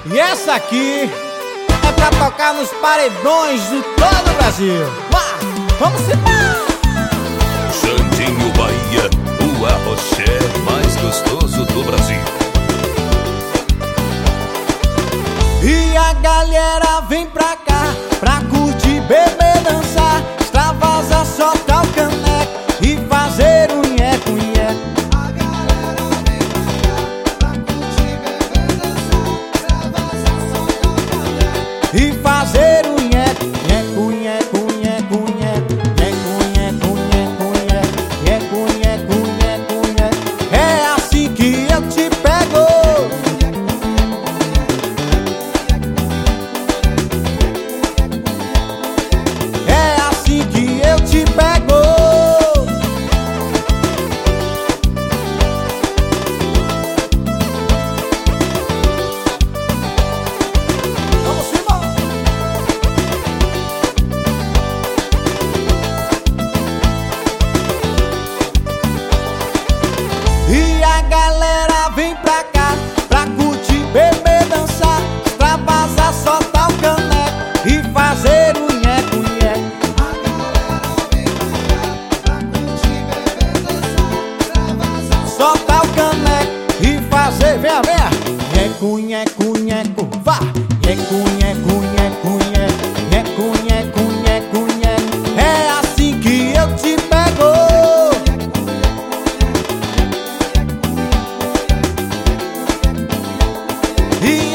E essa aqui é pra tocar nos paredões de todo o Brasil. Vamos embora! Xandinho Bahia, o arroché mais gostoso do Brasil. E a galera vem pra cá pra curtir, beber, dançar, extravasar, soltar o caneco e fazer o nheco, nheco. A galera vem pra cá pra curtir, beber, dançar, extravasar, soltar o caneco E fazer o nheco, nheco, nheco, nheco, nheco, nheco, nheco, nheco, nheco, nheco, nheco, nheco. É assim que eu te pego. É assim que eu te pego. Vamos embora! E a galera vem pra cá pra curtir, beber, dançar, extravasar, soltar o caneco e fazer o nheco, nheco. A galera vem pra cá pra curtir, beber, dançar, extravasar, Soltar o caneco e fazer, venha, venha. Nheco, nheco, nheco, vá. Nheco, nheco, nheco, nheco, nheco, nheco, nheco, nheco. É assim que eu te pego. E